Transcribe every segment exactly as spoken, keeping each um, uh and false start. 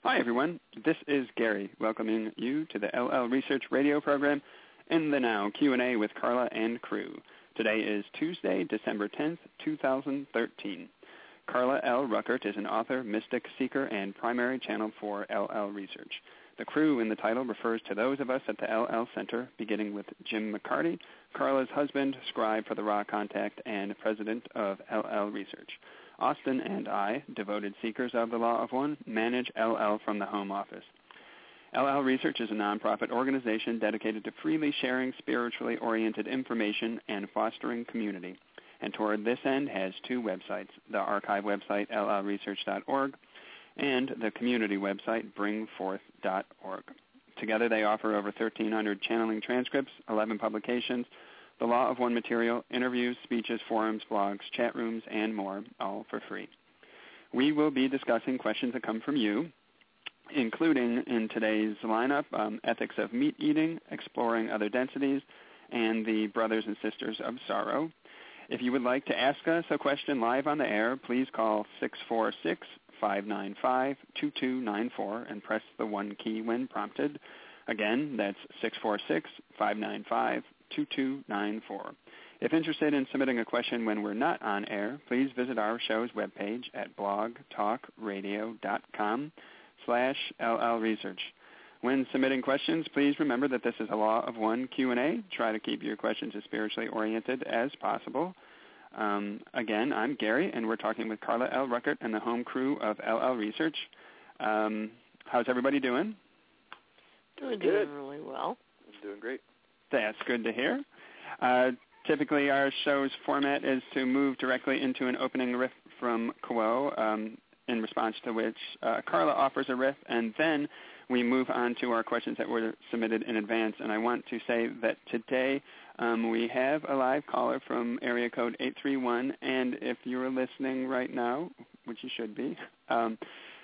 Hi, everyone. This is Gary welcoming you to the L L Research radio program In the Now Q and A with Carla and crew. Today is Tuesday, December tenth, two thousand thirteen. Carla L. Ruckert is an author, mystic, seeker, and primary channel for L L Research. The crew in the title refers to those of us at the L L Center, beginning with Jim McCarty, Carla's husband, scribe for the Raw Contact, and president of L L Research. Austin and I, devoted seekers of the Law of One, manage L L from the home office. L L Research is a nonprofit organization dedicated to freely sharing spiritually oriented information and fostering community, and toward this end has two websites, the archive website L L research dot org and the community website bring forth dot org. Together they offer over thirteen hundred channeling transcripts, eleven publications, the Law of One material, interviews, speeches, forums, blogs, chat rooms, and more, all for free. We will be discussing questions that come from you, including in today's lineup, um, ethics of meat eating, exploring other densities, and the brothers and sisters of sorrow. If you would like to ask us a question live on the air, please call six four six, five nine five, two two nine four and press the one key when prompted. Again, that's six four six, five nine five, two two nine four. If interested in submitting a question when we're not on air, please visit our show's webpage at blogtalkradio.com slash llresearch. When submitting questions, please remember that this is a Law of One Q and A. Try to keep your questions as spiritually oriented as possible. Um, again, I'm Gary, and we're talking with Carla L. Ruckert and the home crew of L L Research. Um, how's everybody doing? Doing, Good. doing really well. Doing great. That's good to hear. Uh, typically, our show's format is to move directly into an opening riff from Quo, um, in response to which uh, Carla offers a riff, and then we move on to our questions that were submitted in advance. And I want to say that today um, we have a live caller from area code eight three one, and if you're listening right now, which you should be, um,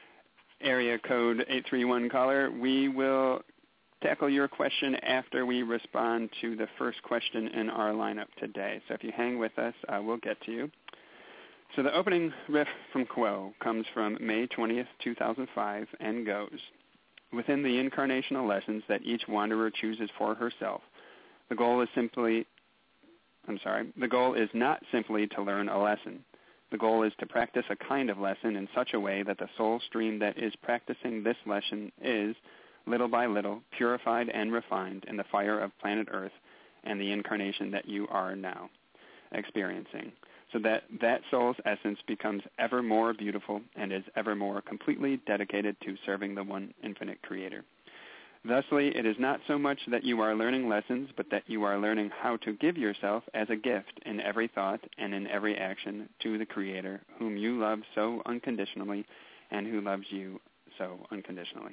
area code eight three one caller, we will tackle your question after we respond to the first question in our lineup today. So if you hang with us, uh, we'll get to you. So the opening riff from Quo comes from May twentieth, two thousand five, and goes, within the incarnational lessons that each wanderer chooses for herself, the goal is simply, I'm sorry, the goal is not simply to learn a lesson. The goal is to practice a kind of lesson in such a way that the soul stream that is practicing this lesson is, little by little, purified and refined in the fire of planet Earth and the incarnation that you are now experiencing, so that that soul's essence becomes ever more beautiful and is ever more completely dedicated to serving the one infinite Creator. Thusly, it is not so much that you are learning lessons, but that you are learning how to give yourself as a gift in every thought and in every action to the Creator, whom you love so unconditionally and who loves you so unconditionally.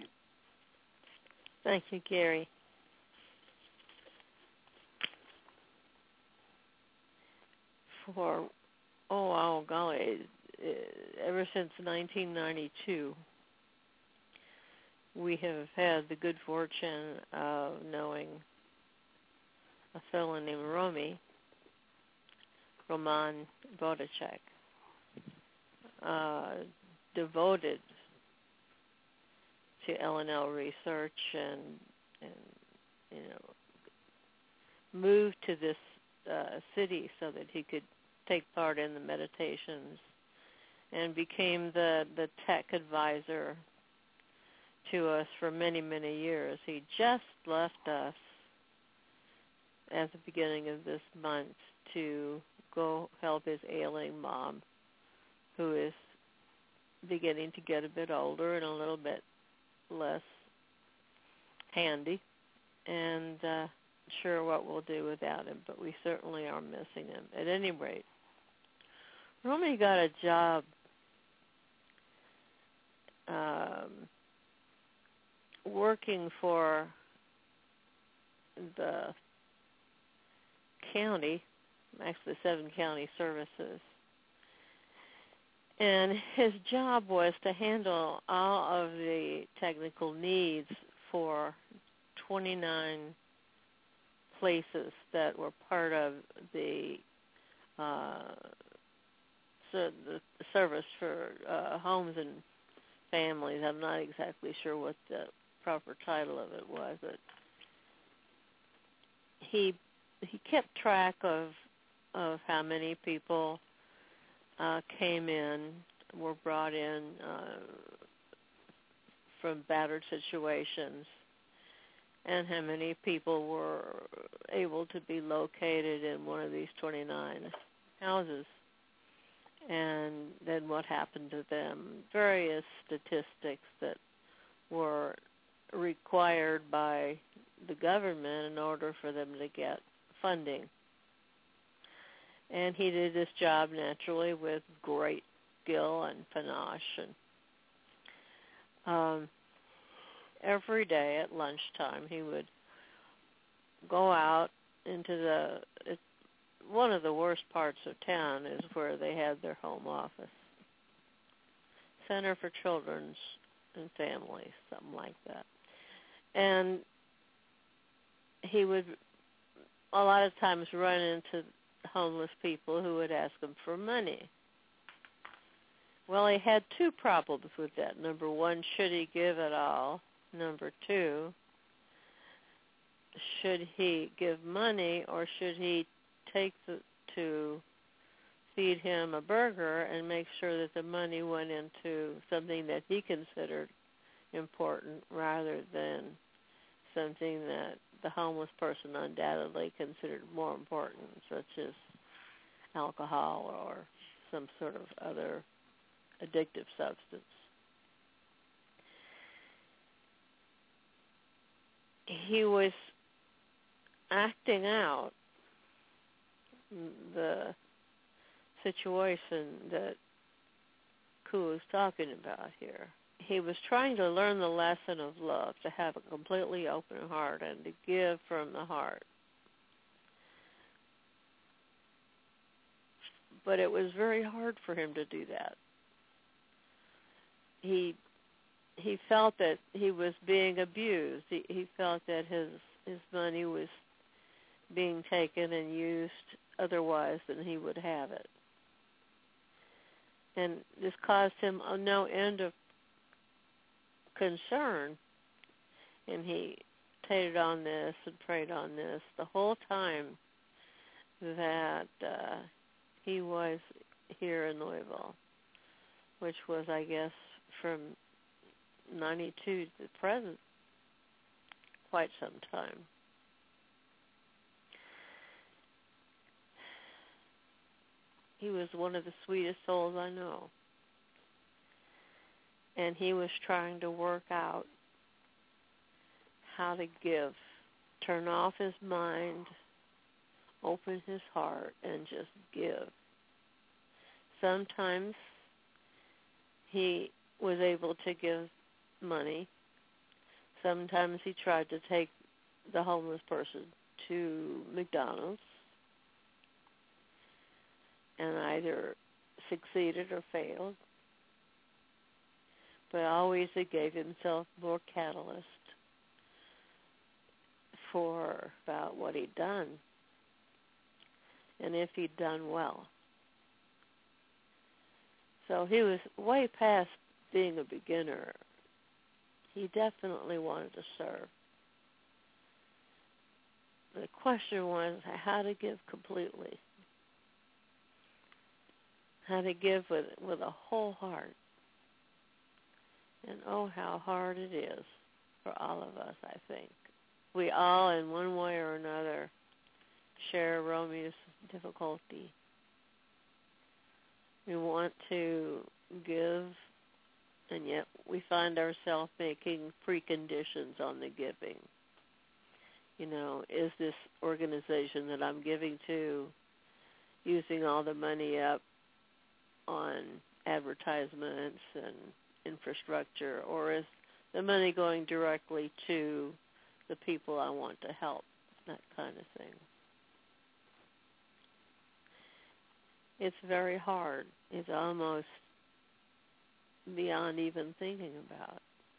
Thank you, Gary. For, oh, wow, golly, ever since nineteen ninety-two, we have had the good fortune of knowing a fellow named Romy, Roman Vodacek, uh, devoted to L and L research and, and you know, moved to this uh, city so that he could take part in the meditations and became the, the tech advisor to us for many, many years. He just left us at the beginning of this month to go help his ailing mom, who is beginning to get a bit older and a little bit less handy, and uh, sure what we'll do without him, but we certainly are missing him. At any rate, Romy got a job um, working for the county, actually seven county services, and his job was to handle all of the technical needs for twenty-nine places that were part of the uh, so the service for uh, homes and families. I'm not exactly sure what the proper title of it was, but he he kept track of of how many people uh, came in, were brought in uh, from battered situations, and how many people were able to be located in one of these twenty-nine houses, and then what happened to them, various statistics that were required by the government in order for them to get funding. And he did this job naturally with great skill and panache. And um, every day at lunchtime, he would go out into the it, one of the worst parts of town is where they had their home office, Center for Children's and Families, something like that. And he would a lot of times run into homeless people who would ask him for money. Well, he had two problems with that. Number one, should he give at all? Number two, should he give money, or should he take the, to feed him a burger and make sure that the money went into something that he considered important rather than something that the homeless person undoubtedly considered more important, such as alcohol or some sort of other addictive substance. He was acting out the situation that Koo is talking about here. He was trying to learn the lesson of love, to have a completely open heart and to give from the heart. But it was very hard for him to do that. He he felt that he was being abused. He, he felt that his his money was being taken and used otherwise than he would have it. And this caused him no end of concern, and he meditated on this and prayed on this the whole time that uh, he was here in Louisville, which was, I guess, from ninety-two to the present, quite some time. He was one of the sweetest souls I know. And he was trying to work out how to give, turn off his mind, open his heart, and just give. Sometimes he was able to give money. Sometimes he tried to take the homeless person to McDonald's and either succeeded or failed. But always he gave himself more catalyst for about what he'd done, and if he'd done well. So he was way past being a beginner. He definitely wanted to serve. The question was how to give completely, how to give with with a whole heart. And oh, how hard it is for all of us, I think. We all, in one way or another, share Romeo's difficulty. We want to give, and yet we find ourselves making preconditions on the giving. You know, is this organization that I'm giving to using all the money up on advertisements and infrastructure, or is the money going directly to the people I want to help, that kind of thing. It's very hard. It's almost beyond even thinking about.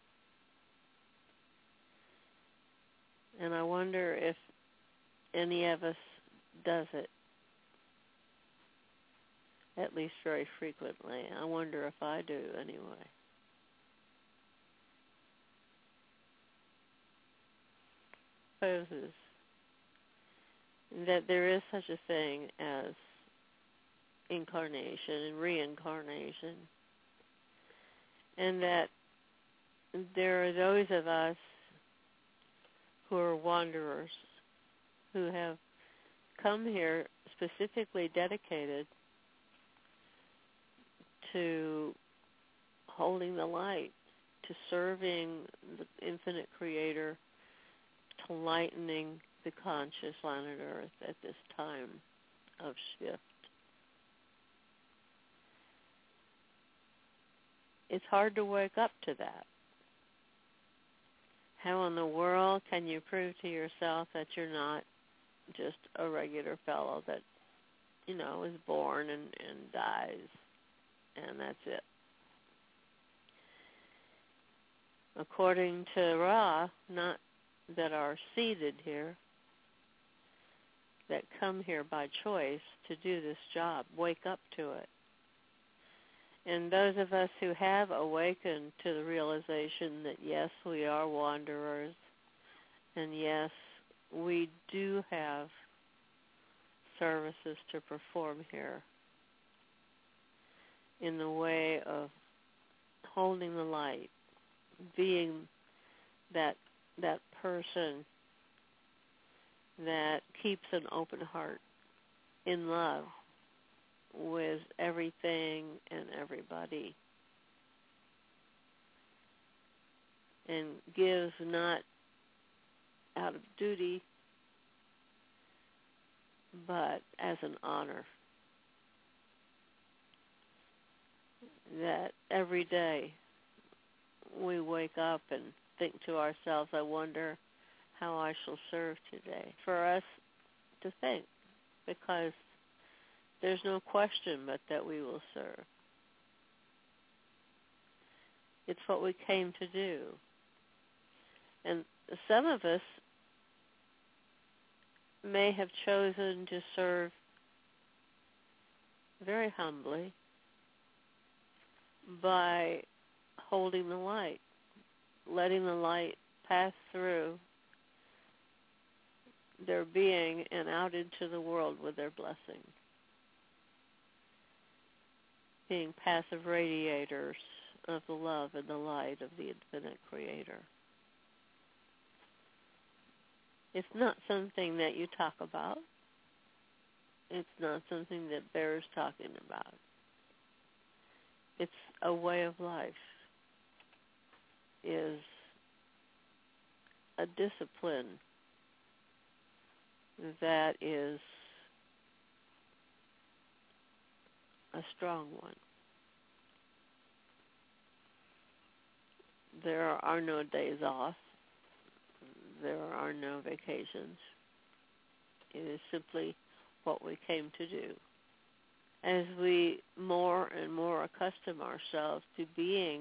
And I wonder if any of us does it, at least very frequently. I wonder if I do anyway. presupposes that there is such a thing as incarnation and reincarnation, and that there are those of us who are wanderers, who have come here specifically dedicated to holding the light, to serving the infinite Creator, to lightening the conscious planet Earth at this time of shift. It's hard to wake up to that. How in the world can you prove to yourself that you're not just a regular fellow that, you know, is born and, and dies, and that's it? According to Ra, not that are seated here, that come here by choice to do this job, wake up to it. And those of us who have awakened to the realization that, yes, we are wanderers, and yes, we do have services to perform here in the way of holding the light, being that that person that keeps an open heart in love with everything and everybody, and gives not out of duty but as an honor. That every day we wake up and think to ourselves, I wonder how I shall serve today. For us to think, because there's no question but that we will serve. It's what we came to do. And some of us may have chosen to serve very humbly by holding the light, letting the light pass through their being and out into the world with their blessing. Being passive radiators of the love and the light of the infinite Creator. It's not something that you talk about. It's not something that bears talking about. It's a way of life. Is a discipline that is a strong one. There are no days off. There are no vacations. It is simply what we came to do. As we more and more accustom ourselves to being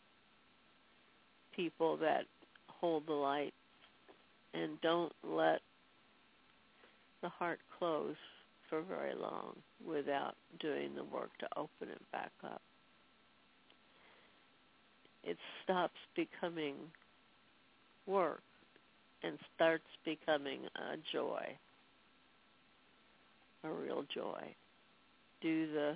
people that hold the light and don't let the heart close for very long without doing the work to open it back up, it stops becoming work and starts becoming a joy, a real joy. Do the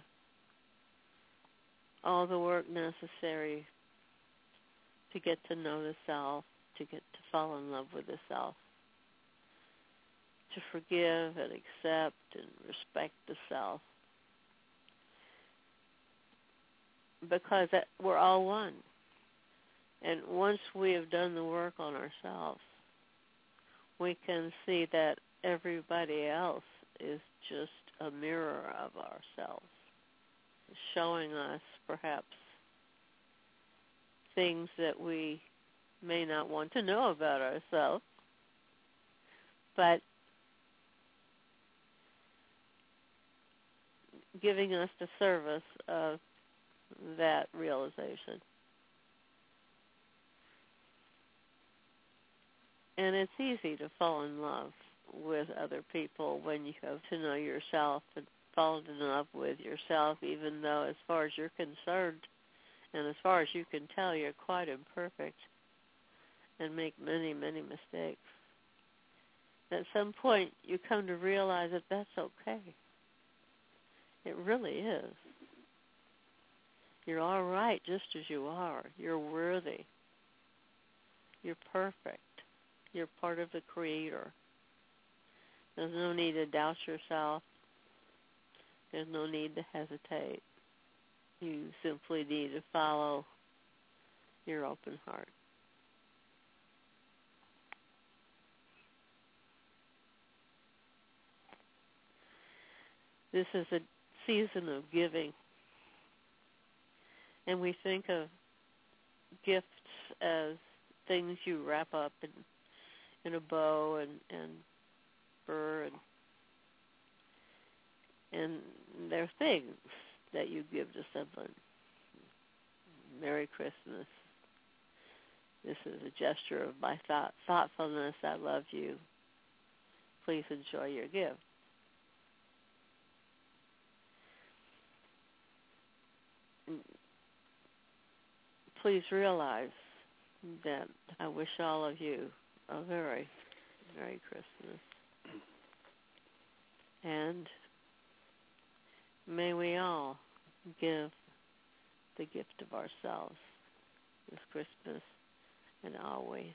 all the work necessary to get to know the self, to get to fall in love with the self, to forgive and accept and respect the self, because that, we're all one. And once we have done the work on ourselves, we can see that everybody else is just a mirror of ourselves, showing us perhaps things that we may not want to know about ourselves, but giving us the service of that realization. And it's easy to fall in love with other people when you have to know yourself and fall in love with yourself, even though as far as you're concerned and as far as you can tell, you're quite imperfect and make many, many mistakes. at some point you come to realize that that's okay. It really is. You're all right just as you are. You're worthy. You're perfect. You're part of the Creator. There's no need to doubt yourself. There's no need to hesitate. You simply need to follow your open heart. This is a season of giving. And we think of gifts as things you wrap up in, in a bow and, and fur, and, and they're things that you give to someone. Merry Christmas. This is a gesture of my thought, thoughtfulness. I love you. Please enjoy your gift. Please realize that I wish all of you a very Merry Christmas. And may we all give the gift of ourselves this Christmas and always.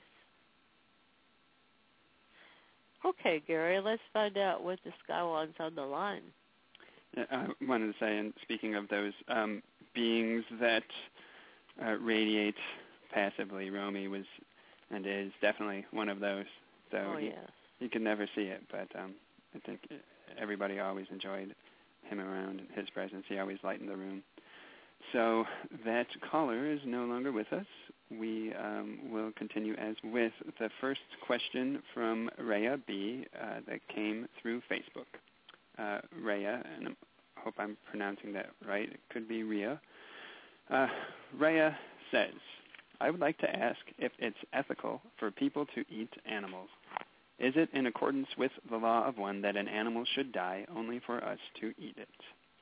Okay, Gary, let's find out what the sky wants on the line. Yeah, I wanted to say, and speaking of those um, beings that uh, radiate passively, Romy was and is definitely one of those. So oh, he, yes. you could never see it, but um, I think everybody always enjoyed him around and his presence. He always lightened the room. So that caller is no longer with us. We um, will continue as with the first question from Rhea B. Uh, that came through Facebook. Uh, Rhea, and I hope I'm pronouncing that right. It could be Rhea. Uh, Rhea says, I would like to ask if it's ethical for people to eat animals. Is it in accordance with the law of one that an animal should die only for us to eat it?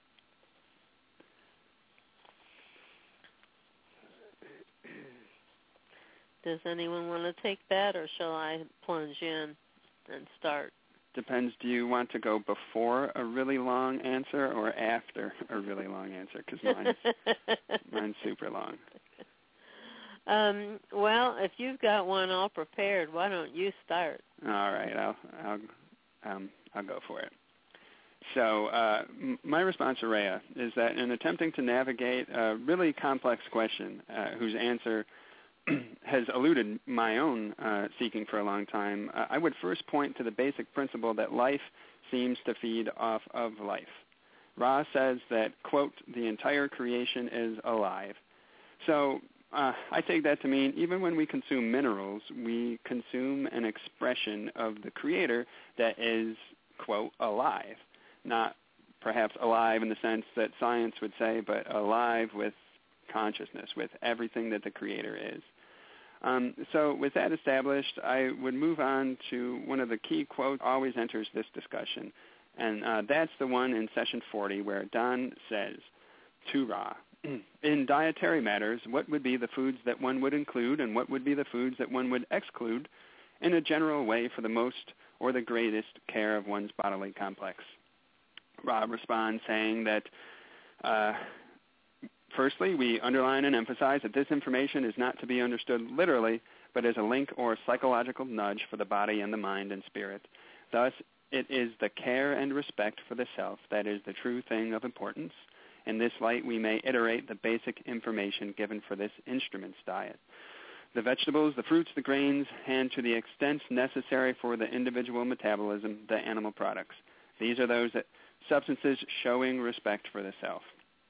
Does anyone want to take that, or shall I plunge in and start? Depends. Do you want to go before a really long answer or after a really long answer? Because mine's, mine's super long. Um, well, if you've got one all prepared, why don't you start? All right, I'll I'll um, I'll go for it. So uh, m- my response to Rhea is that in attempting to navigate a really complex question, uh, whose answer has eluded my own uh, seeking for a long time, uh, I would first point to the basic principle that life seems to feed off of life. Ra says that, quote, the entire creation is alive. So uh, I take that to mean even when we consume minerals, we consume an expression of the Creator that is, quote, alive. Not perhaps alive in the sense that science would say, but alive with consciousness, with everything that the Creator is. Um, so with that established, I would move on to one of the key quotes always enters this discussion, and uh, that's the one in session forty where Don says to Ra, in dietary matters, what would be the foods that one would include and what would be the foods that one would exclude in a general way for the most or the greatest care of one's bodily complex? Ra responds saying that uh, firstly, we underline and emphasize that this information is not to be understood literally, but as a link or psychological nudge for the body and the mind and spirit. Thus, it is the care and respect for the self that is the true thing of importance. In this light, we may iterate the basic information given for this instrument's diet. The vegetables, the fruits, the grains, and to the extent necessary for the individual metabolism, the animal products. These are those that substances showing respect for the self.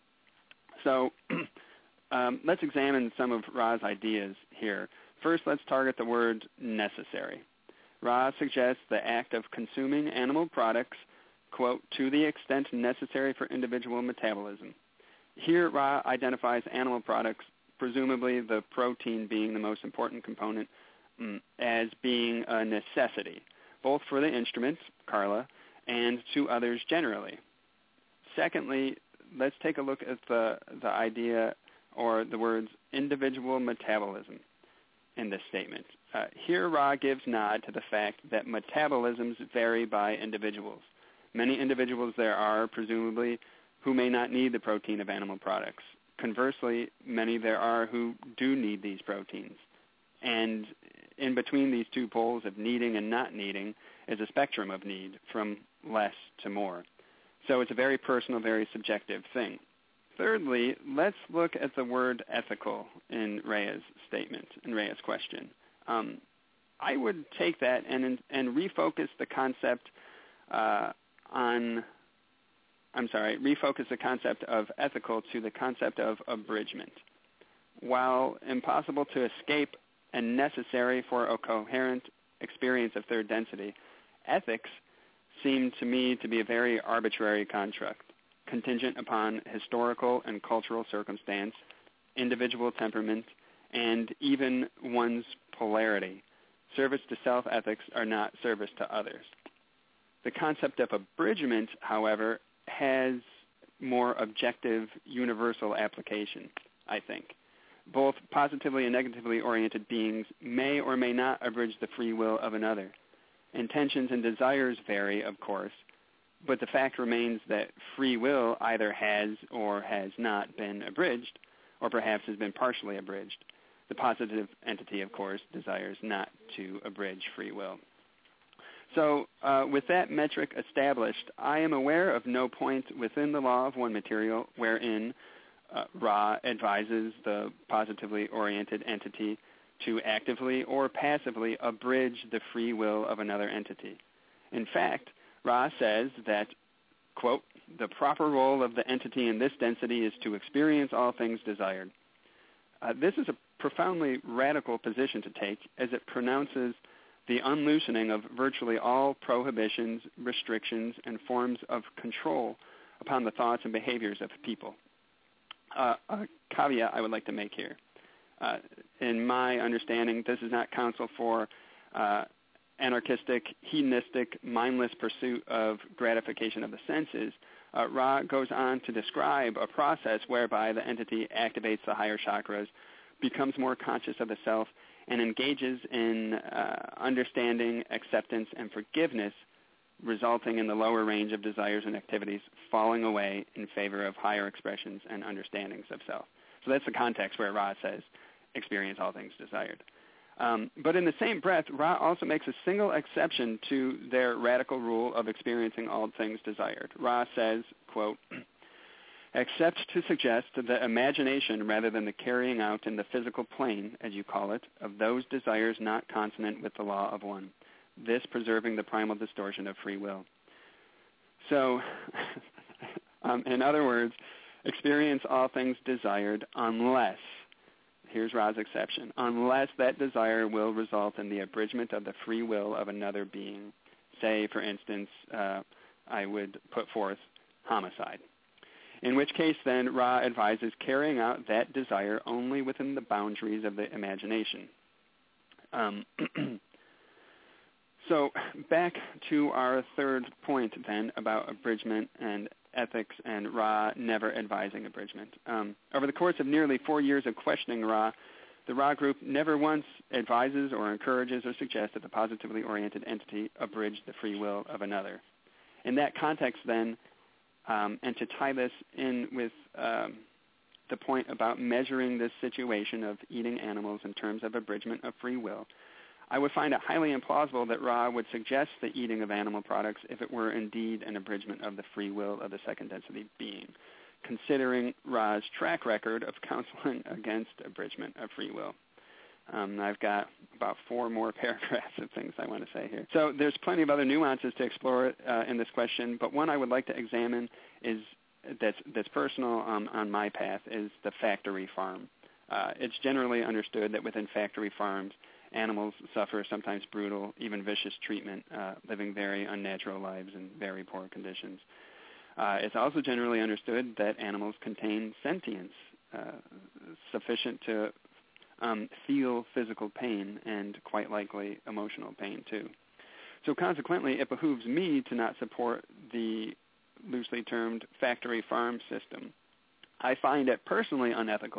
So um, let's examine some of Ra's ideas here. First, let's target the word necessary. Ra suggests the act of consuming animal products, quote, to the extent necessary for individual metabolism. Here, Ra identifies animal products, presumably the protein being the most important component, um, as being a necessity, both for the instrument, Carla, and to others generally. Secondly, let's take a look at the, the idea or the words individual metabolism. in this statement. Uh, here, Ra gives nod to the fact that metabolisms vary by individuals. Many individuals there are, presumably, who may not need the protein of animal products. Conversely, many there are who do need these proteins. And in between these two poles of needing and not needing is a spectrum of need, from less to more. So it's a very personal, very subjective thing. Thirdly, let's look at the word ethical in Rhea's statement, in Rhea's question. Um, I would take that and, and refocus the concept uh, on, I'm sorry, refocus the concept of ethical to the concept of abridgment. While impossible to escape and necessary for a coherent experience of third density, ethics seem to me to be a very arbitrary construct, contingent upon historical and cultural circumstance, individual temperament, and even one's polarity. Service to self-ethics are not service to others. The concept of abridgment, however, has more objective, universal application, I think. Both positively and negatively oriented beings may or may not abridge the free will of another. Intentions and desires vary, of course, but the fact remains that free will either has or has not been abridged, or perhaps has been partially abridged. The positive entity, of course, desires not to abridge free will. So uh, with that metric established, I am aware of no point within the law of one material wherein uh, Ra advises the positively oriented entity to actively or passively abridge the free will of another entity. In fact, Ra says that, quote, the proper role of the entity in this density is to experience all things desired. Uh, this is a profoundly radical position to take, as it pronounces the unloosening of virtually all prohibitions, restrictions, and forms of control upon the thoughts and behaviors of people. Uh, a caveat I would like to make here. Uh, in my understanding, this is not counsel for uh, anarchistic, hedonistic, mindless pursuit of gratification of the senses. Uh, Ra goes on to describe a process whereby the entity activates the higher chakras, becomes more conscious of the self, and engages in uh, understanding, acceptance, and forgiveness, resulting in the lower range of desires and activities falling away in favor of higher expressions and understandings of self. So that's the context where Ra says, experience all things desired. Um, but in the same breath, Ra also makes a single exception to their radical rule of experiencing all things desired. Ra says, quote, except to suggest the imagination rather than the carrying out in the physical plane, as you call it, of those desires not consonant with the law of one, this preserving the primal distortion of free will. So, um, in other words, experience all things desired unless, here's Ra's exception, unless that desire will result in the abridgment of the free will of another being. Say, for instance, uh, I would put forth homicide. In which case, then, Ra advises carrying out that desire only within the boundaries of the imagination. Um, so back to our third point, then, about abridgment and ethics and Ra never advising abridgment. Um, over the course of nearly four years of questioning Ra, the Ra group never once advises or encourages or suggests that the positively oriented entity abridge the free will of another. In that context, then, Um, and to tie this in with um, the point about measuring this situation of eating animals in terms of abridgment of free will, I would find it highly implausible that Ra would suggest the eating of animal products if it were indeed an abridgment of the free will of the second density being, considering Ra's track record of counseling against abridgment of free will. Um, I've got about four more paragraphs of things I want to say here. So there's plenty of other nuances to explore uh, in this question, but one I would like to examine is that's, that's personal um, on my path is the factory farm. Uh, it's generally understood that within factory farms, animals suffer sometimes brutal, even vicious treatment, uh, living very unnatural lives in very poor conditions. Uh, it's also generally understood that animals contain sentience uh, sufficient to Um, feel physical pain and quite likely emotional pain too. So consequently, it behooves me to not support the loosely termed factory farm system. I find it personally unethical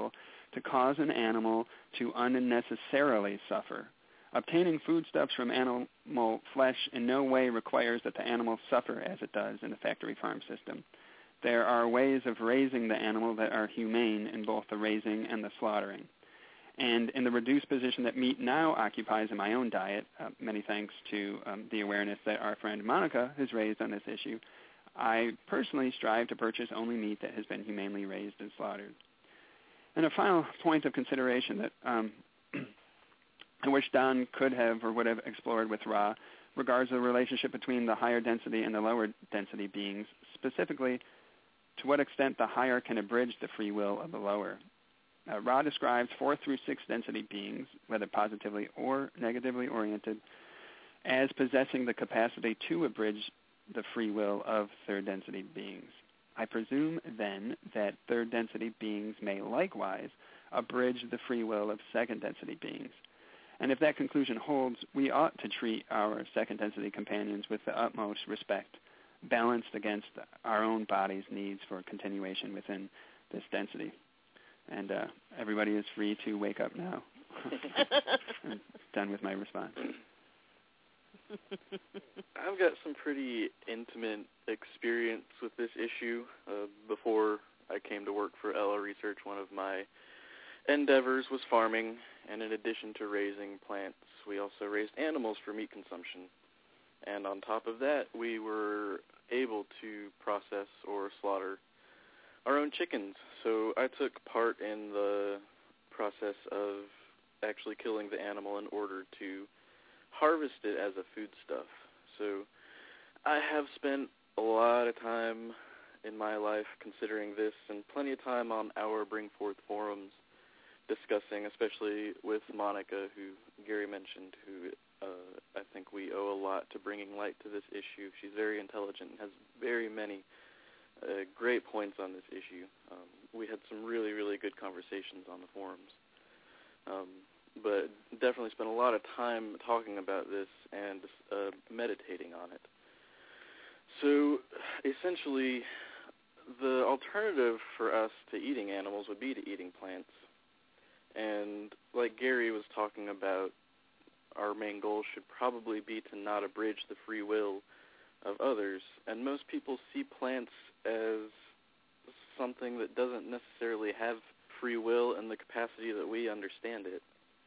to cause an animal to unnecessarily suffer. Obtaining foodstuffs from animal flesh in no way requires that the animal suffer as it does in the factory farm system. There are ways of raising the animal that are humane in both the raising and the slaughtering. And in the reduced position that meat now occupies in my own diet, uh, many thanks to um, the awareness that our friend Monica has raised on this issue, I personally strive to purchase only meat that has been humanely raised and slaughtered. And a final point of consideration that um, I wish Don could have or would have explored with Ra regards the relationship between the higher density and the lower density beings, specifically to what extent the higher can abridge the free will of the lower. Uh, Ra describes four through six density beings, whether positively or negatively oriented, as possessing the capacity to abridge the free will of third density beings. I presume then that third density beings may likewise abridge the free will of second density beings. And if that conclusion holds, we ought to treat our second density companions with the utmost respect, balanced against our own body's needs for continuation within this density. And uh, everybody is free to wake up now. I'm done with my response. I've got some pretty intimate experience with this issue. Uh, before I came to work for L L Research, one of my endeavors was farming, and in addition to raising plants, we also raised animals for meat consumption. And on top of that, we were able to process or slaughter our own chickens. So I took part in the process of actually killing the animal in order to harvest it as a foodstuff. So I have spent a lot of time in my life considering this, and plenty of time on our Bring Forth forums discussing, especially with Monica, who Gary mentioned, who uh, I think we owe a lot to bringing light to this issue. She's very intelligent and has very many uh, great points on this issue. Um, we had some really, really good conversations on the forums. Um, but definitely spent a lot of time talking about this and uh, meditating on it. So essentially, the alternative for us to eating animals would be to eating plants. And like Gary was talking about, our main goal should probably be to not abridge the free will of others. And most people see plants as something that doesn't necessarily have free will in the capacity that we understand it.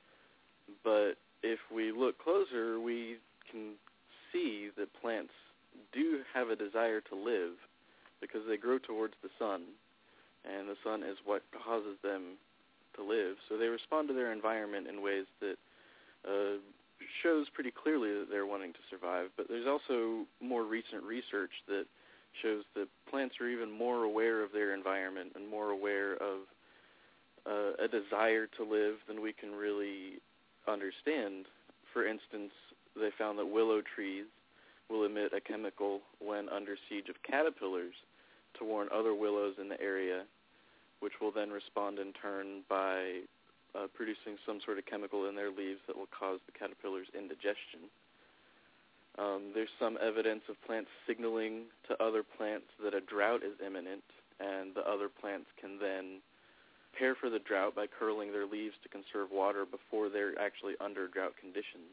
But if we look closer, we can see that plants do have a desire to live because they grow towards the sun, and the sun is what causes them to live. So they respond to their environment in ways that uh, shows pretty clearly that they're wanting to survive. But there's also more recent research that shows that plants are even more aware of their environment and more aware of uh, a desire to live than we can really understand. For instance, they found that willow trees will emit a chemical when under siege of caterpillars to warn other willows in the area, which will then respond in turn by uh, producing some sort of chemical in their leaves that will cause the caterpillars indigestion. Um, there's some evidence of plants signaling to other plants that a drought is imminent, and the other plants can then prepare for the drought by curling their leaves to conserve water before they're actually under drought conditions.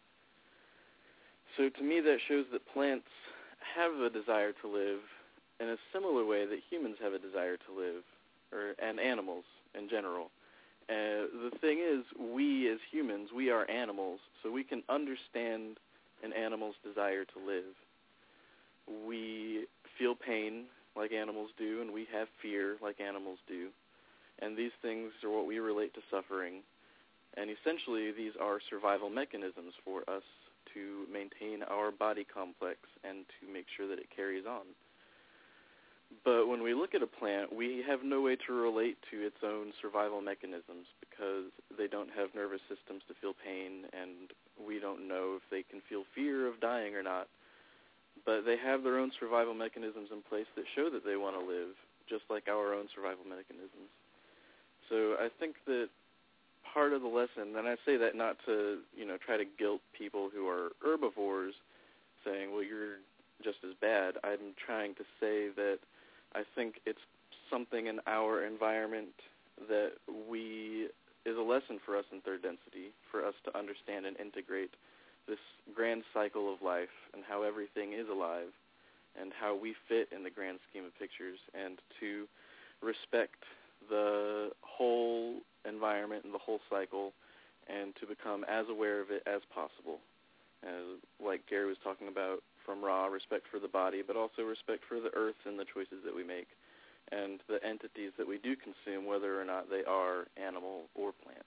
So to me, that shows that plants have a desire to live in a similar way that humans have a desire to live, or and animals in general. Uh, the thing is, we as humans, we are animals, so we can understand an animal's desire to live. We feel pain like animals do, and we have fear like animals do. And these things are what we relate to suffering. And essentially, these are survival mechanisms for us to maintain our body complex and to make sure that it carries on. But when we look at a plant, we have no way to relate to its own survival mechanisms because they don't have nervous systems to feel pain, and we don't know if they can feel fear of dying or not. But they have their own survival mechanisms in place that show that they want to live, just like our own survival mechanisms. So I think that part of the lesson, and I say that not to, you know, try to guilt people who are herbivores saying, well, you're just as bad. I'm trying to say that I think it's something in our environment that we is a lesson for us in third density, for us to understand and integrate this grand cycle of life and how everything is alive and how we fit in the grand scheme of pictures, and to respect the whole environment and the whole cycle, and to become as aware of it as possible. Uh, like Gary was talking about, from Ra, respect for the body, but also respect for the earth and the choices that we make, and the entities that we do consume, whether or not they are animal or plant.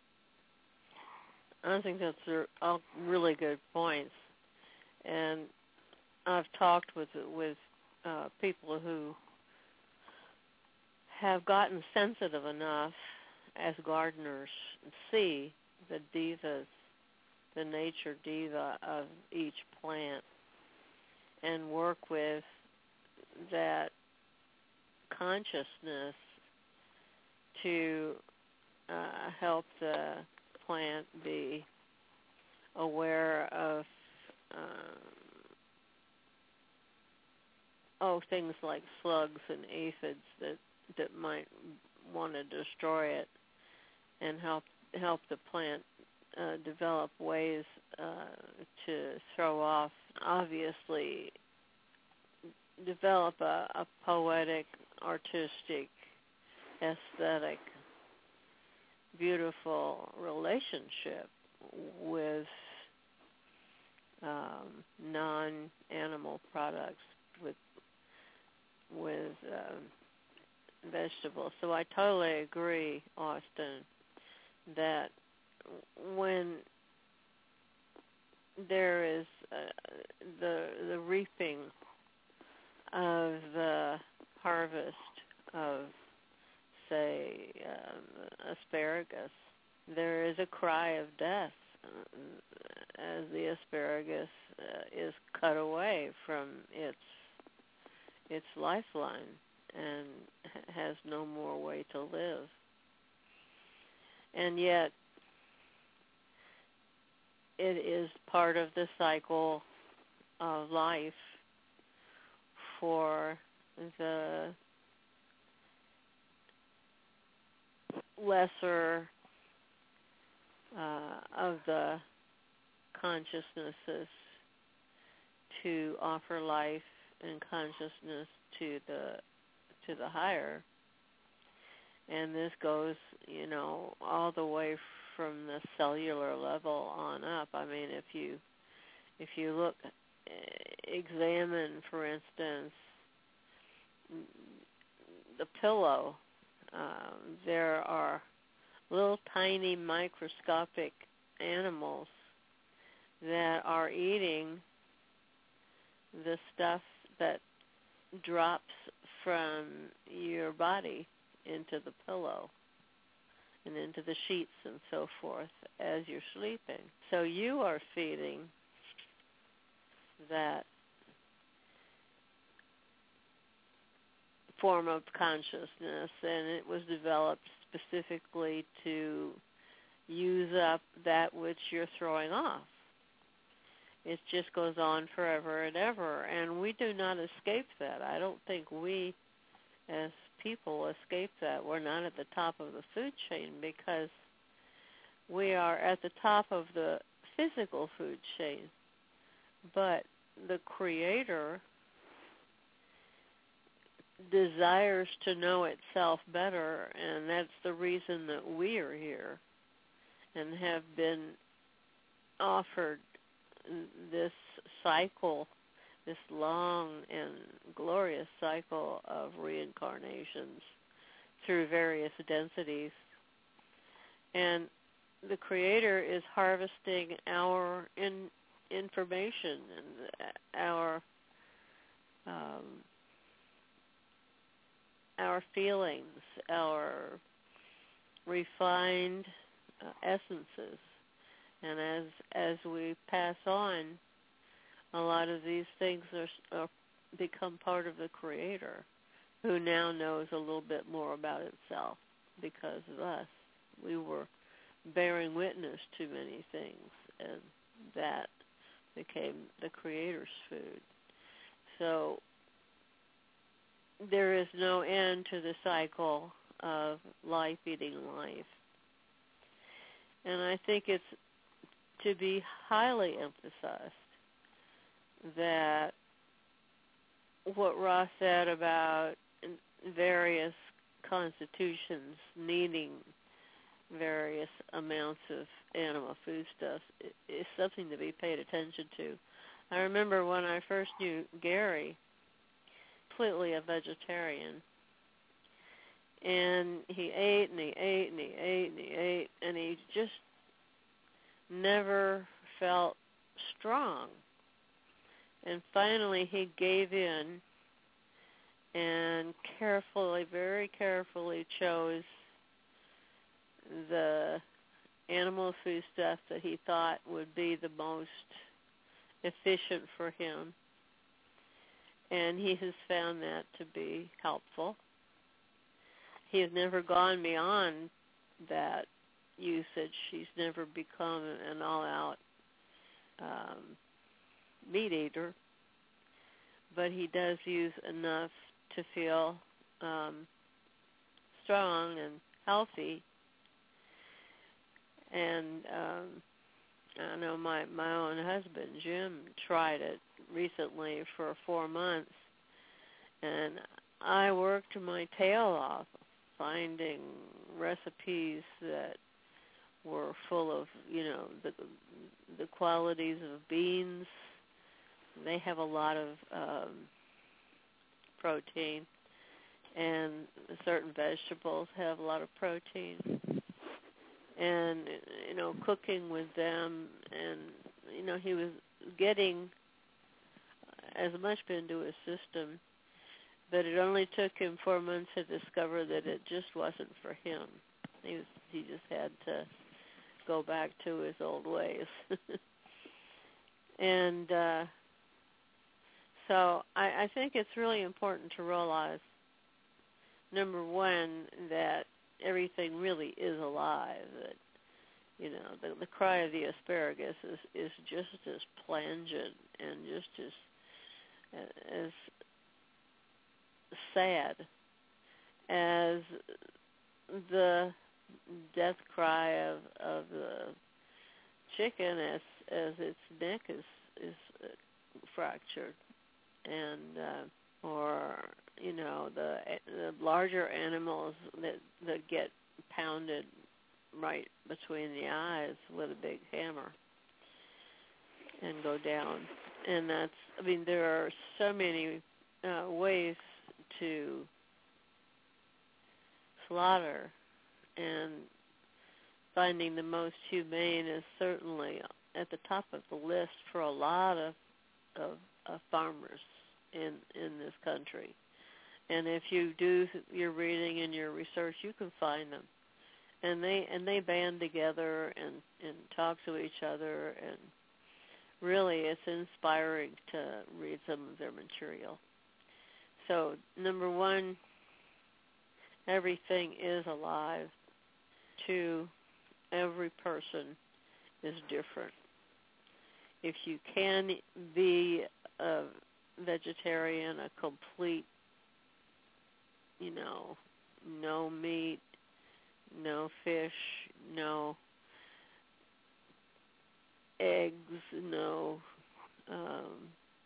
I think that's all really good points. And I've talked with with uh, people who have gotten sensitive enough as gardeners to see the divas, the nature diva of each plant, and work with that consciousness to uh, help the plant be aware of um, oh things like slugs and aphids that that might want to destroy it, and help help the plant uh, develop ways uh, to throw off, obviously develop a, a poetic, artistic, aesthetic, beautiful relationship with um, non-animal products, with with um, vegetables. So I totally agree, Austin, that when there is uh, the the reaping of the harvest of, say, um, asparagus, there is a cry of death uh, as the asparagus uh, is cut away from its its lifeline and has no more way to live. And yet it is part of the cycle of life for the lesser uh, of the consciousnesses to offer life and consciousness to the to the higher. And this goes, you know, all the way from the cellular level on up. I mean, if you if you look, examine, for instance, the pillow, um, there are little tiny microscopic animals that are eating the stuff that drops from your body into the pillow and into the sheets and so forth as you're sleeping. So you are feeding that form of consciousness, and it was developed specifically to use up that which you're throwing off. It just goes on forever and ever, and we do not escape that. I don't think we as people escape that. We're not at the top of the food chain because we are at the top of the physical food chain. But the Creator desires to know itself better, and that's the reason that we are here and have been offered this cycle, this long and glorious cycle of reincarnations through various densities. And the Creator is harvesting our in, information and our um, our feelings, our refined uh, essences. And as as we pass on, a lot of these things are, are become part of the Creator, who now knows a little bit more about itself because of us. We were bearing witness to many things, and that became the Creator's food. So there is no end to the cycle of life eating life. And I think it's to be highly emphasized that what Ross said about various constitutions needing various amounts of animal foodstuffs is something to be paid attention to. I remember when I first knew Gary, completely a vegetarian, and he ate and he ate and he ate and he ate, and he just never felt strong. And finally he gave in and carefully, very carefully chose the animal food stuff that he thought would be the most efficient for him. And he has found that to be helpful. He has never gone beyond that usage. He's never become an all-out um, meat eater, but he does use enough to feel um, strong and healthy. And um, I know my, my own husband, Jim, tried it recently for four months, and I worked my tail off finding recipes that were full of, you know, the the qualities of beans. They have a lot of um, protein, and certain vegetables have a lot of protein. And, you know, cooking with them, and, you know, he was getting as much into his system, but it only took him four months to discover that it just wasn't for him. He was, he just had to go back to his old ways. And uh, so I, I think it's really important to realize, number one, that everything really is alive. That, you know, the, the cry of the asparagus is, is just as plangent and just as as sad as the death cry of of the chicken as as its neck is is fractured, and uh, or you know the the larger animals that that get pounded right between the eyes with a big hammer and go down. And that's, I mean, there are so many uh, ways to slaughter, and finding the most humane is certainly at the top of the list for a lot of, of, of farmers in in this country. And if you do your reading and your research, you can find them. And they and they band together and, and talk to each other, and really it's inspiring to read some of their material. So, number one, everything is alive. Two, every person is different. If you can be a vegetarian, a complete, you know, no meat, no fish, no eggs, no um,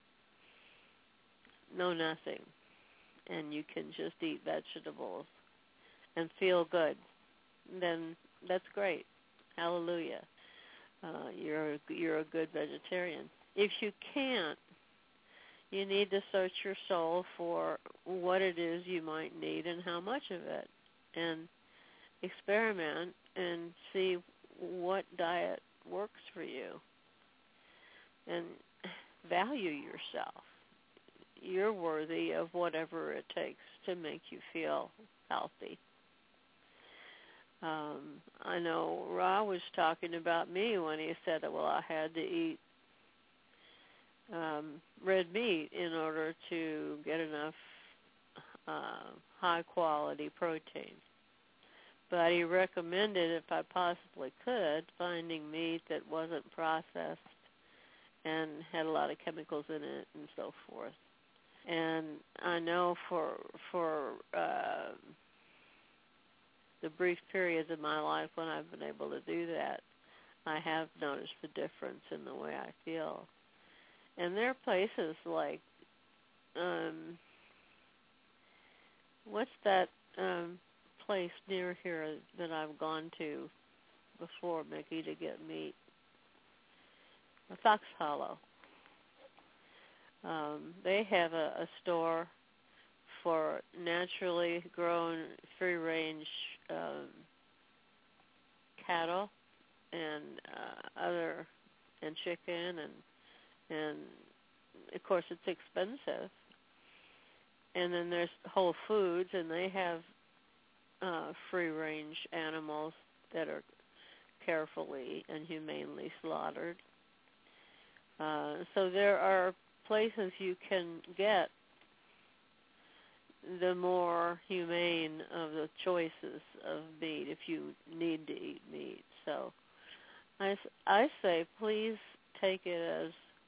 no nothing, and you can just eat vegetables and feel good, then that's great. Hallelujah. Uh, you're you're a good vegetarian. If you can't, you need to search your soul for what it is you might need and how much of it, and experiment and see what diet works for you, and value yourself. You're worthy of whatever it takes to make you feel healthy. Um, I know Ra was talking about me when he said that, well, I had to eat um, red meat in order to get enough uh, high-quality protein. But he recommended, if I possibly could, finding meat that wasn't processed and had a lot of chemicals in it and so forth. And I know for for uh, the brief periods of my life when I've been able to do that, I have noticed the difference in the way I feel. And there are places like, um, what's that um, place near here that I've gone to before, Mickey, to get meat? Fox Hollow. Um, they have a, a store for naturally grown free-range um, cattle and uh, other and chicken and and of course it's expensive. And then there's Whole Foods, and they have uh, free-range animals that are carefully and humanely slaughtered. Uh, so there are places you can get the more humane of the choices of meat if you need to eat meat. So I, I say please take it as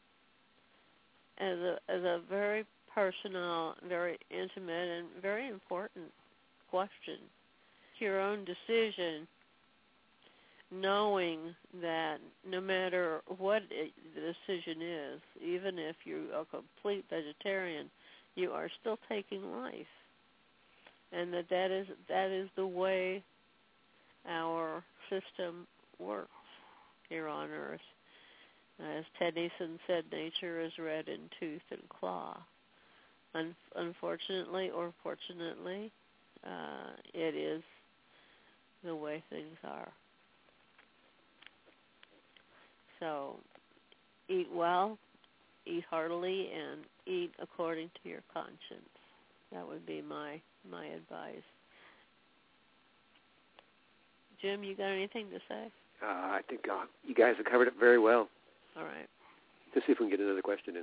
as a as a very personal, very intimate, and very important question. It's your own decision, knowing that no matter what it, the decision is, even if you're a complete vegetarian, you are still taking life, and that that is that is the way our system works here on Earth. As Tennyson said, nature is red in tooth and claw. Un- unfortunately or fortunately, uh, it is the way things are. So eat well, eat heartily, and eat according to your conscience. That would be my my advice. Jim, you got anything to say? Uh, I think uh, you guys have covered it very well. All right. Let's see if we can get another question in.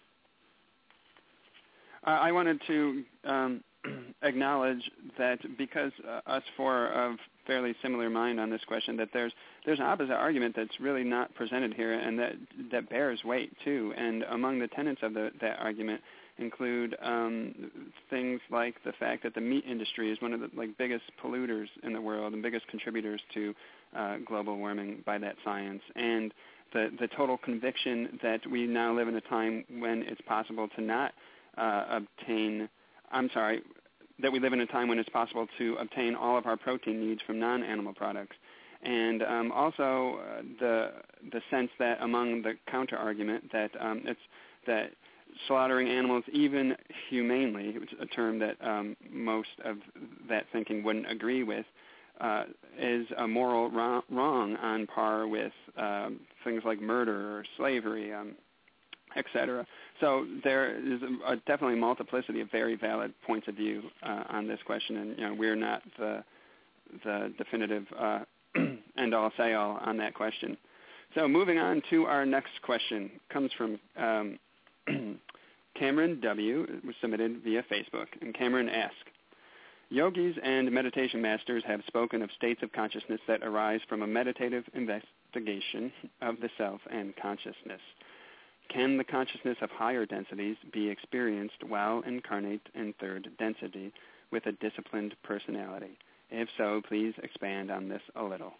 Uh, I wanted to um, acknowledge that because uh, us four are of fairly similar mind on this question, that there's there's an opposite argument that's really not presented here, and that that bears weight too. And among the tenets of the, that argument include um, things like the fact that the meat industry is one of the like biggest polluters in the world and biggest contributors to uh, global warming by that science, and the the total conviction that we now live in a time when it's possible to not uh, obtain. I'm sorry. that we live in a time when it's possible to obtain all of our protein needs from non-animal products. And um, also uh, the the sense that among the counter-argument that um, it's that slaughtering animals even humanely, which is a term that um, most of that thinking wouldn't agree with, uh, is a moral wrong, wrong on par with um, things like murder or slavery, um, et cetera. So there is a, a definitely multiplicity of very valid points of view uh, on this question, and you know, we're not the the definitive uh, end-all, say-all on that question. So moving on to our next question, comes from um, Cameron W. It was submitted via Facebook, and Cameron asks, yogis and meditation masters have spoken of states of consciousness that arise from a meditative investigation of the self and consciousness. Can the consciousness of higher densities be experienced while incarnate in third density with a disciplined personality? If so, please expand on this a little.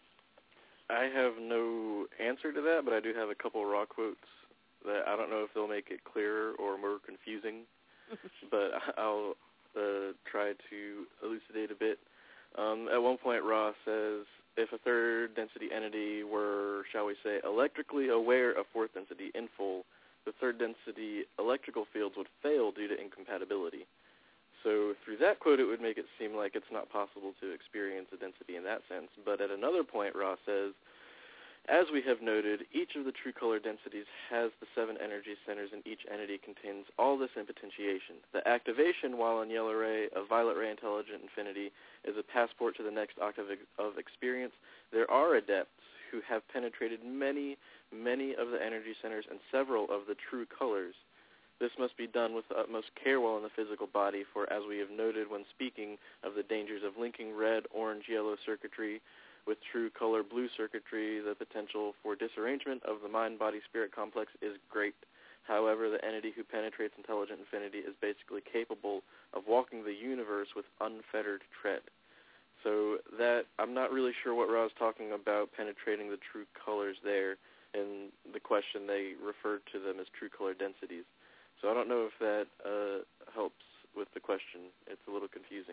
I have no answer to that, but I do have a couple raw quotes that I don't know if they'll make it clearer or more confusing, but I'll uh, try to elucidate a bit. Um, at one point, Ra says, if a third density entity were, shall we say, electrically aware of fourth density in full, the third density electrical fields would fail due to incompatibility. So through that quote, it would make it seem like it's not possible to experience a density in that sense. But at another point, Ra says, as we have noted, each of the true color densities has the seven energy centers, and each entity contains all this in potentiation. The activation, while in yellow ray, of violet ray intelligent infinity, is a passport to the next octave of experience. There are adepts who have penetrated many, many of the energy centers and several of the true colors. This must be done with the utmost care while in the physical body, for as we have noted when speaking of the dangers of linking red, orange, yellow circuitry with true color blue circuitry, the potential for disarrangement of the mind-body-spirit complex is great. However, the entity who penetrates intelligent infinity is basically capable of walking the universe with unfettered tread. so that, I'm not really sure what Ra was talking about, penetrating the true colors there. In the question, they referred to them as true color densities. So I don't know if that uh, helps with the question. It's a little confusing.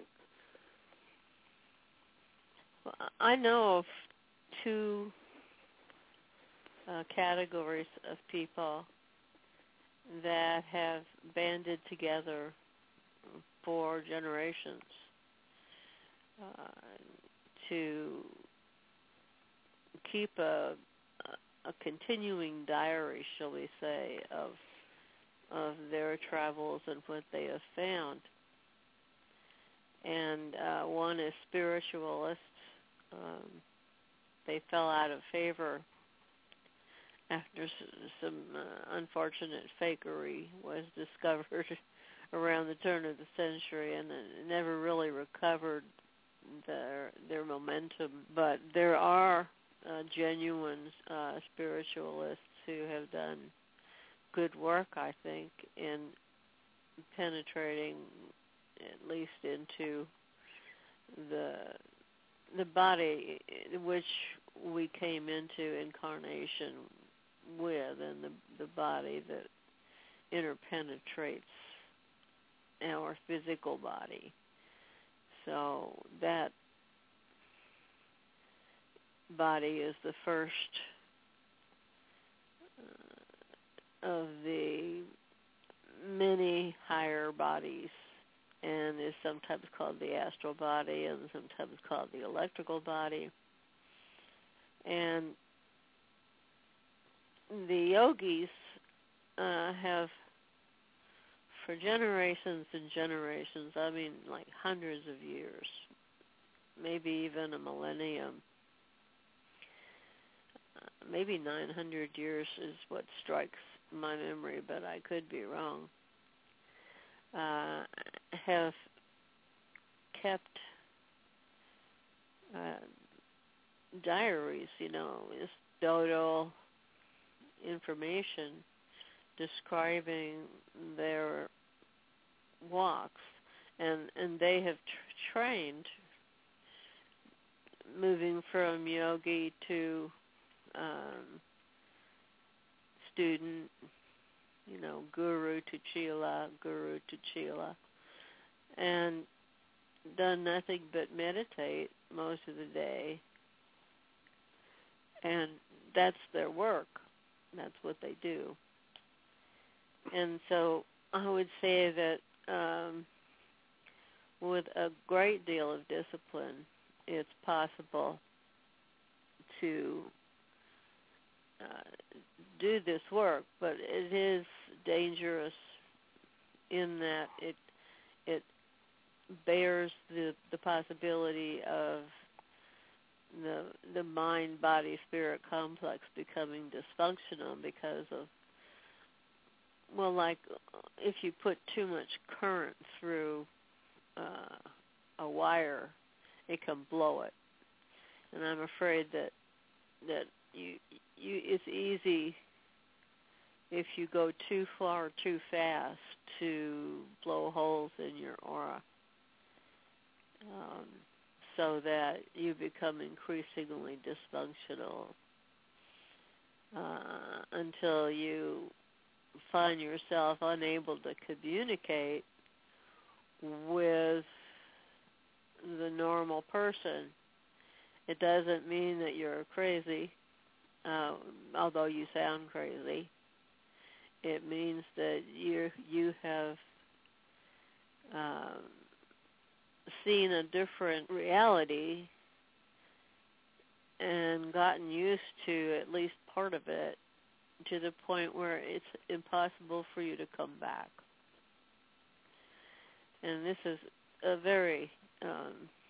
Well, I know of two uh, categories of people that have banded together for generations uh, to keep a, a continuing diary, shall we say, of of their travels and what they have found. And uh, one is spiritualists. Um, they fell out of favor after some uh, unfortunate fakery was discovered around the turn of the century, and it never really recovered their their momentum. But there are uh, genuine uh, spiritualists who have done good work, I think, in penetrating at least into the the body which we came into incarnation with, and the the body that interpenetrates our physical body. So that body is the first uh, of the many higher bodies, and is sometimes called the astral body and sometimes called the electrical body. And the yogis uh, have, for generations and generations, I mean like hundreds of years, maybe even a millennium, uh, maybe nine hundred years is what strikes my memory, but I could be wrong, uh, have kept uh, diaries, you know, anecdotal information describing their walks, and and they have tr- trained, moving from yogi to um, student, you know, guru to chela, guru to chela, and done nothing but meditate most of the day, and that's their work. That's what they do. And so I would say that um, with a great deal of discipline, it's possible to uh, do this work, but it is dangerous in that it it bears the the possibility of the the mind body spirit complex becoming dysfunctional because of, well, like if you put too much current through uh, a wire, it can blow it. And I'm afraid that that you you it's easy if you go too far too fast to blow holes in your aura, um, so that you become increasingly dysfunctional uh, until you find yourself unable to communicate with the normal person. It doesn't mean that you're crazy, uh, although you sound crazy. It means that you you have um, seen a different reality and gotten used to at least part of it, to the point where it's impossible for you to come back. And this is a very um,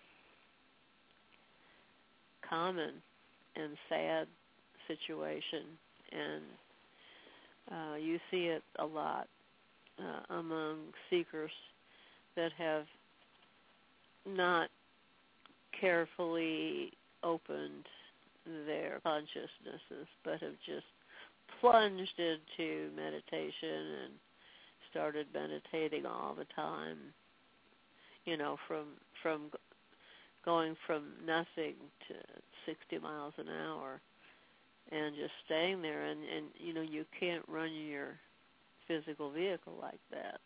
common and sad situation, and uh, you see it a lot uh, among seekers that have not carefully opened their consciousnesses, but have just plunged into meditation and started meditating all the time, you know, from from going from nothing to sixty miles an hour and just staying there. And, and you know, you can't run your physical vehicle like that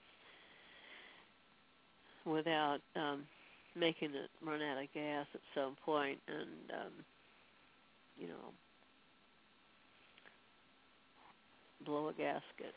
without um, making it run out of gas at some point and, um, you know, blow a gasket.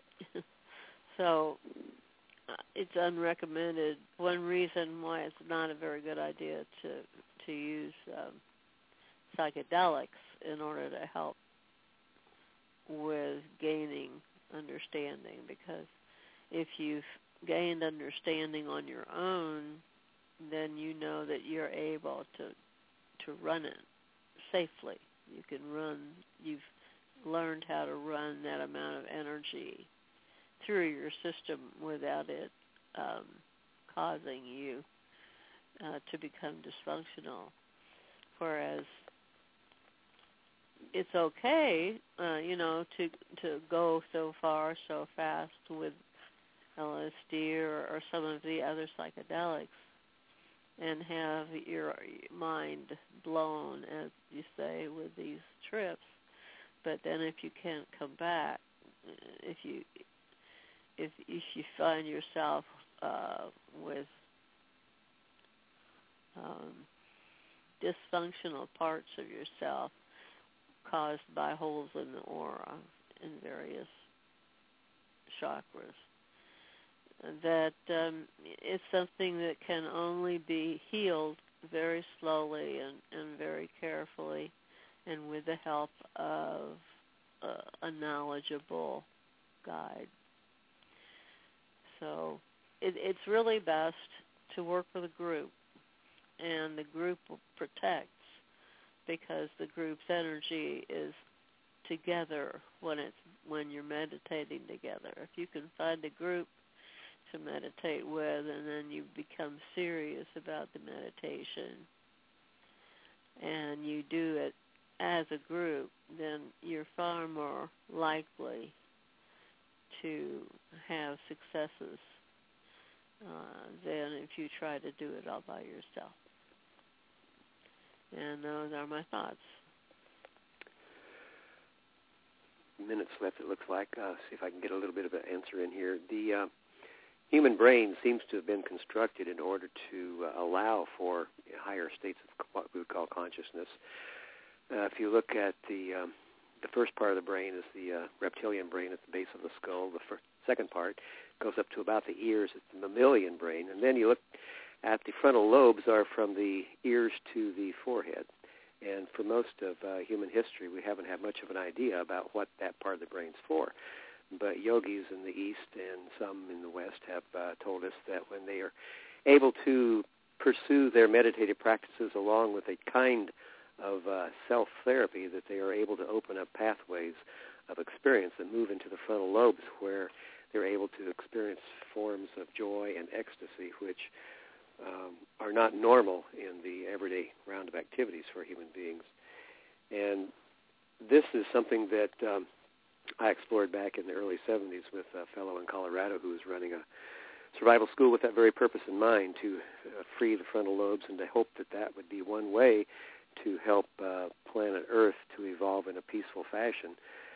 So uh, it's unrecommended. One reason why it's not a very good idea to to use um, psychedelics in order to help with gaining understanding, because if you've gained understanding on your own, then you know that you're able to to run it safely. You can run, you've learned how to run that amount of energy through your system without it um, causing you uh, to become dysfunctional. Whereas it's okay, uh, you know, to to go so far so fast with L S D or, or some of the other psychedelics and have your mind blown, as you say, with these trips. But then if you can't come back, if you if if you find yourself uh, with um, dysfunctional parts of yourself caused by holes in the aura in various chakras, that um, it's something that can only be healed very slowly and, and very carefully, and with the help of uh, a knowledgeable guide. So it, it's really best to work with a group, and the group protects because the group's energy is together when it's when you're meditating together. If you can find a group to meditate with, and then you become serious about the meditation, and you do it as a group, then you're far more likely to have successes uh, than if you try to do it all by yourself. And those are my thoughts. Minutes left, it looks like. Uh, see if I can get a little bit of an answer in here. The uh, human brain seems to have been constructed in order to uh, allow for higher states of what we would call consciousness. Uh, if you look at the um, the first part of the brain is the uh, reptilian brain at the base of the skull. The first, second part goes up to about the ears. It's the mammalian brain. And then you look at the frontal lobes are from the ears to the forehead. And for most of uh, human history, we haven't had much of an idea about what that part of the brain's for. But yogis in the East and some in the West have uh, told us that when they are able to pursue their meditative practices along with a kind of uh, self-therapy, that they are able to open up pathways of experience that move into the frontal lobes, where they're able to experience forms of joy and ecstasy, which um, are not normal in the everyday round of activities for human beings. And this is something that um, I explored back in the early seventies with a fellow in Colorado who was running a survival school with that very purpose in mind, to uh, free the frontal lobes, and to hope that that would be one way to help uh, planet Earth to evolve in a peaceful fashion.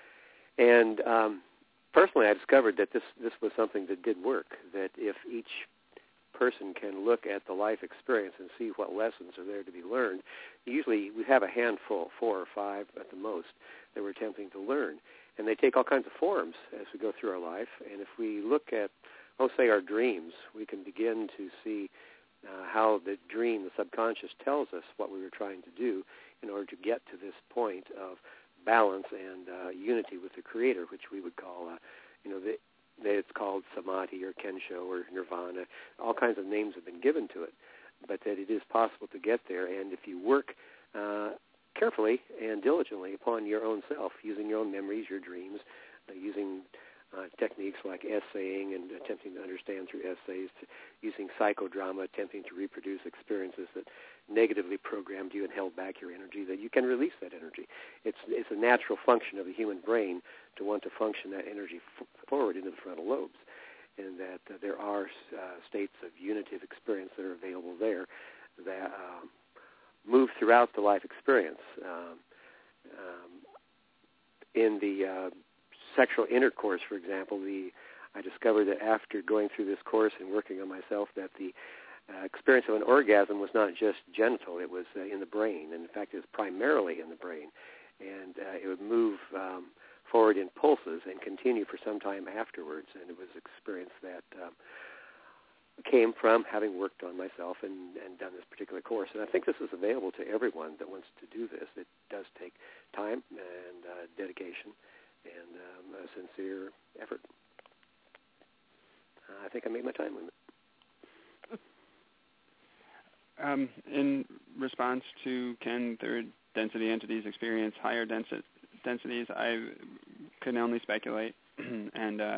And um, personally, I discovered that this, this was something that did work, that if each person can look at the life experience and see what lessons are there to be learned, usually we have a handful, four or five at the most, that we're attempting to learn. And they take all kinds of forms as we go through our life. And if we look at, oh, say, our dreams, we can begin to see uh, how the dream, the subconscious, tells us what we were trying to do in order to get to this point of balance and uh, unity with the Creator, which we would call, uh, you know, the, it's called samadhi or kensho or nirvana. All kinds of names have been given to it, but that it is possible to get there. And if you work uh, carefully and diligently upon your own self, using your own memories, your dreams, uh, using uh, techniques like essaying and attempting to understand through essays, to using psychodrama, attempting to reproduce experiences that negatively programmed you and held back your energy, that you can release that energy. It's it's a natural function of the human brain to want to function that energy f- forward into the frontal lobes, and that uh, there are uh, states of unitive experience that are available there that um, move throughout the life experience. Um, um, in the uh, sexual intercourse, for example, the I discovered that after going through this course and working on myself, that the uh, experience of an orgasm was not just genital; it was uh, in the brain, and in fact, it was primarily in the brain, and uh, it would move um, forward in pulses and continue for some time afterwards. And it was an experience that um, came from having worked on myself and, and done this particular course. And I think this is available to everyone that wants to do this. It does take time and uh, dedication and um, a sincere effort. Uh, I think I made my time limit. Um, in response to can third density entities experience higher densi- densities, I can only speculate and uh,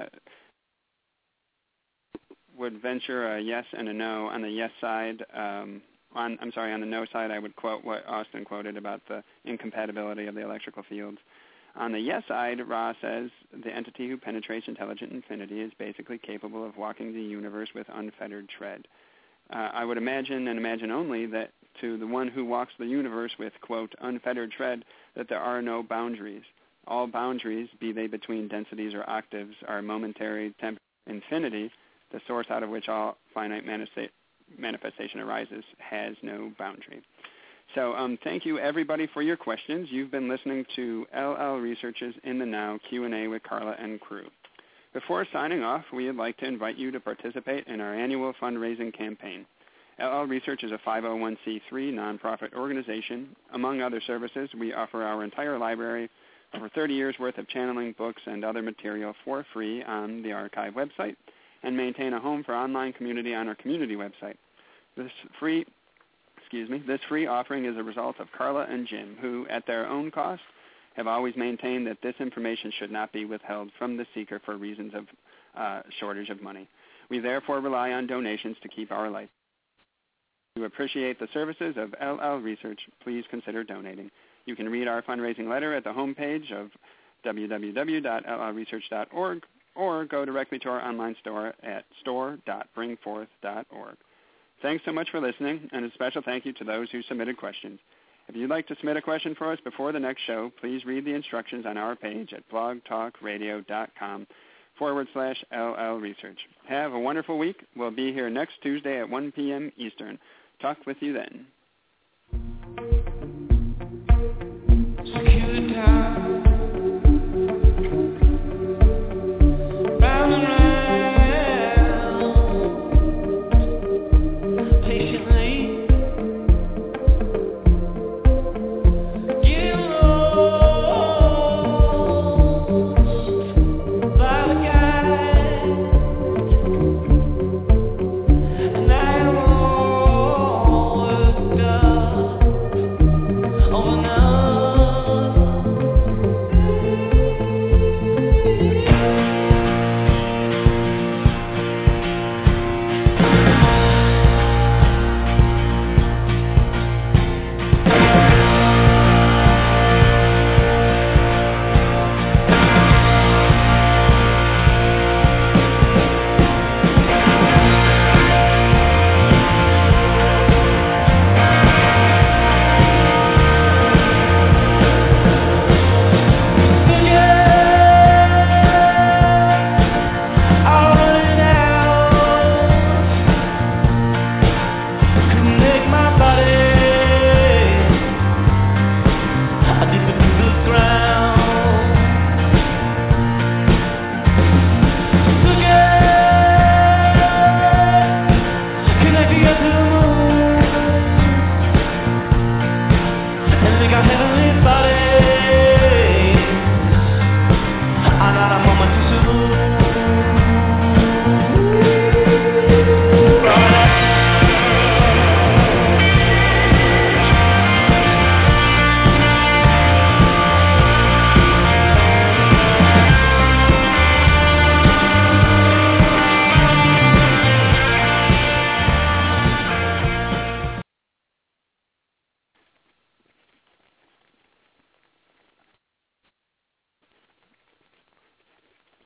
would venture a yes and a no. On the yes side, um, on I'm sorry, on the no side, I would quote what Austin quoted about the incompatibility of the electrical fields. On the yes side, Ra says the entity who penetrates intelligent infinity is basically capable of walking the universe with unfettered tread. Uh, I would imagine and imagine only that to the one who walks the universe with, quote, unfettered tread, that there are no boundaries. All boundaries, be they between densities or octaves, are momentary, temporary. Infinity, the source out of which all finite manifestation arises, has no boundary. So um, thank you, everybody, for your questions. You've been listening to L L Research's In the Now Q and A with Carla and crew. Before signing off, we would like to invite you to participate in our annual fundraising campaign. L L Research is a five oh one c three nonprofit organization. Among other services, we offer our entire library, over thirty years' worth of channeling books and other material for free on the archive website, and maintain a home for online community on our community website. This free Excuse me. This free offering is a result of Carla and Jim, who, at their own cost, have always maintained that this information should not be withheld from the seeker for reasons of uh, shortage of money. We therefore rely on donations to keep our lights. To appreciate the services of L L Research, please consider donating. You can read our fundraising letter at the homepage of w w w dot l l research dot org or go directly to our online store at store dot bring forth dot org. Thanks so much for listening, and a special thank you to those who submitted questions. If you'd like to submit a question for us before the next show, please read the instructions on our page at blogtalkradio.com forward slash LL Research. Have a wonderful week. We'll be here next Tuesday at one p.m. Eastern. Talk with you then.